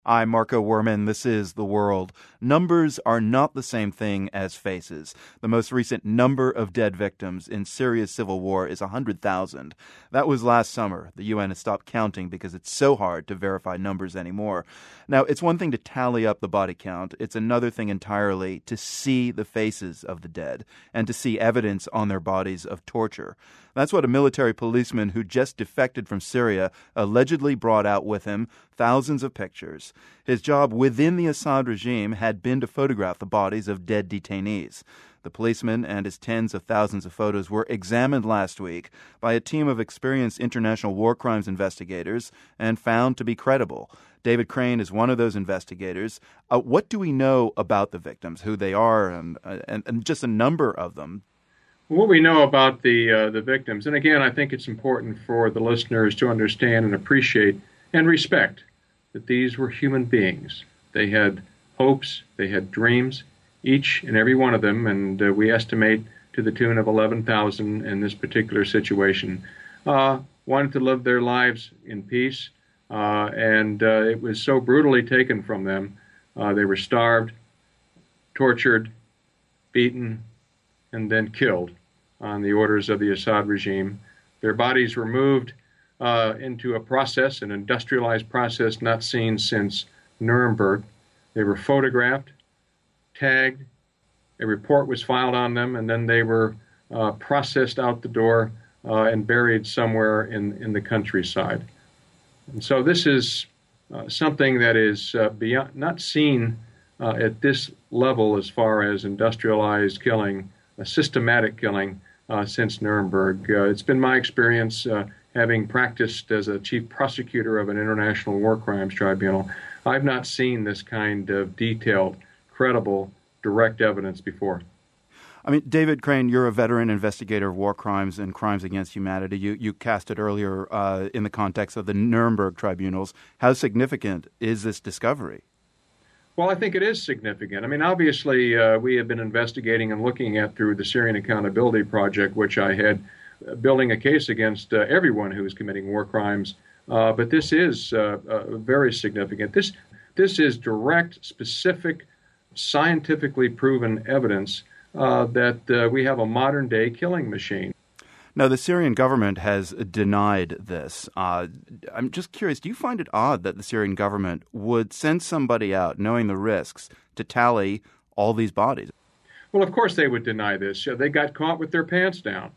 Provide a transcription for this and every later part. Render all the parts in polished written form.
I'm Marco Werman. This is The World. Numbers are not the same thing as faces. The most recent number of dead victims in Syria's civil war is 100,000. That was last summer. The UN has stopped counting because it's so hard to verify numbers anymore. Now, it's one thing to tally up the body count. It's another thing entirely to see the faces of the dead and to see evidence on their bodies of torture. That's what a military policeman who just defected from Syria allegedly brought out with him, thousands of pictures. His job within the Assad regime had been to photograph the bodies of dead detainees. The policeman and his tens of thousands of photos were examined last week by a team of experienced international war crimes investigators and found to be credible. David Crane is one of those investigators. What do we know about the victims, who they are, and just a number of them? What we know about the victims, and again, I think it's important for the listeners to understand and appreciate and respect that these were human beings. They had hopes, they had dreams, each and every one of them, and we estimate to the tune of 11,000 in this particular situation, wanted to live their lives in peace, and it was so brutally taken from them. They were starved, tortured, beaten, and then killed on the orders of the Assad regime. Their bodies were moved into a process, an industrialized process not seen since Nuremberg. They were photographed, tagged, a report was filed on them, and then they were processed out the door and buried somewhere in the countryside. And so this is something that is beyond, not seen at this level as far as industrialized killing, systematic killing, since Nuremberg. It's been my experience, having practiced as a chief prosecutor of an international war crimes tribunal, I've not seen this kind of detailed, credible, direct evidence before. I mean, David Crane, you're a veteran investigator of war crimes and crimes against humanity. You cast it earlier in the context of the Nuremberg tribunals. How significant is this discovery? Well, I think it is significant. I mean, obviously, we have been investigating and looking at through the Syrian Accountability Project, which I had, building a case against everyone who is committing war crimes. But this is very significant. This is direct, specific, scientifically proven evidence that we have a modern-day killing machine. Now, the Syrian government has denied this. I'm just curious, do you find it odd that the Syrian government would send somebody out, knowing the risks, to tally all these bodies? Well, of course they would deny this. They got caught with their pants down.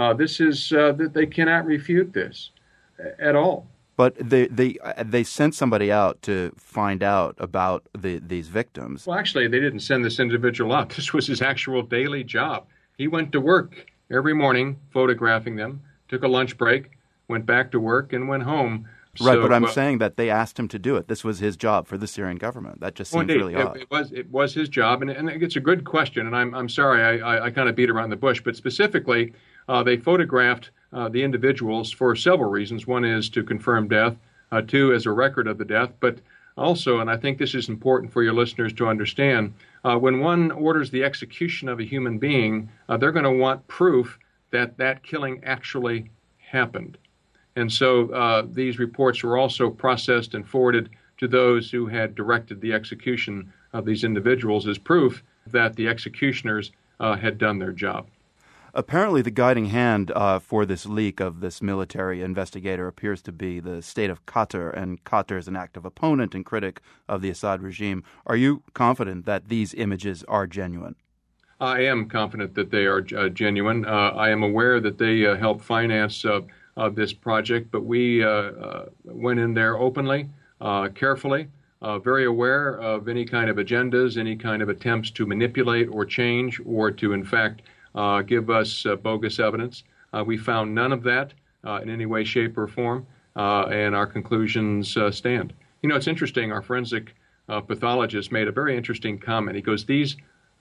They cannot refute this at all. But they sent somebody out to find out about these victims. Well, actually, they didn't send this individual out. This was his actual daily job. He went to work every morning photographing them, took a lunch break, went back to work, and went home. Right, but I'm saying that they asked him to do it. This was his job for the Syrian government. That just seems really odd. It was his job, and it's a good question, and I'm sorry I kind of beat around the bush, but specifically, they photographed the individuals for several reasons. One is to confirm death, two, as a record of the death, but also, and I think this is important for your listeners to understand, when one orders the execution of a human being, they're going to want proof that that killing actually happened. And so these reports were also processed and forwarded to those who had directed the execution of these individuals as proof that the executioners had done their job. Apparently, the guiding hand for this leak of this military investigator appears to be the state of Qatar, and Qatar is an active opponent and critic of the Assad regime. Are you confident that these images are genuine? I am confident that they are genuine. I am aware that they helped finance this project, but we went in there openly, carefully, very aware of any kind of agendas, any kind of attempts to manipulate or change or to, in fact, give us bogus evidence. We found none of that in any way, shape, or form, and our conclusions stand. You know, it's interesting. Our forensic pathologist made a very interesting comment. He goes, these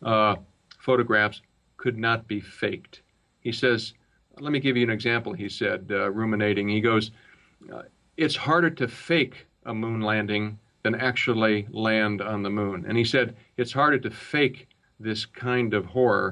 photographs could not be faked. He says, let me give you an example, he said, ruminating. He goes, it's harder to fake a moon landing than actually land on the moon. And he said, it's harder to fake this kind of horror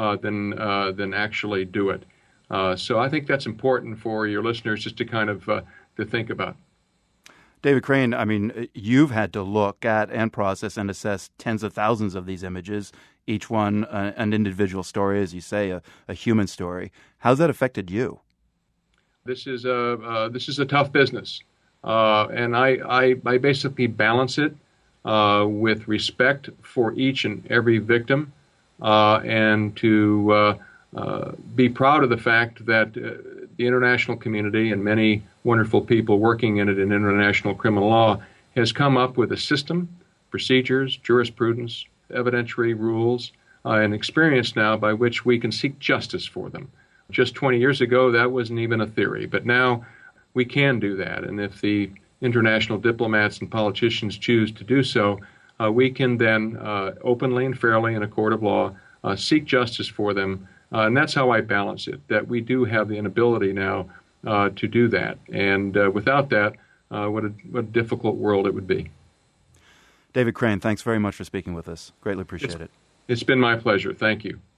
than actually do it. So I think that's important for your listeners just to kind of to think about. David Crane, I mean, you've had to look at and process and assess tens of thousands of these images, each one an individual story, as you say, a human story. How's that affected you? This is a tough business, and I basically balance it with respect for each and every victim, and to be proud of the fact that the international community and many wonderful people working in it in international criminal law has come up with a system, procedures, jurisprudence, evidentiary rules, and experience now by which we can seek justice for them. Just 20 years ago, that wasn't even a theory, but now we can do that. And if the international diplomats and politicians choose to do so, we can then openly and fairly in a court of law seek justice for them. And that's how I balance it, that we do have the inability now to do that. And without that, what a difficult world it would be. David Crane, thanks very much for speaking with us. Greatly appreciate it. It's been my pleasure. Thank you.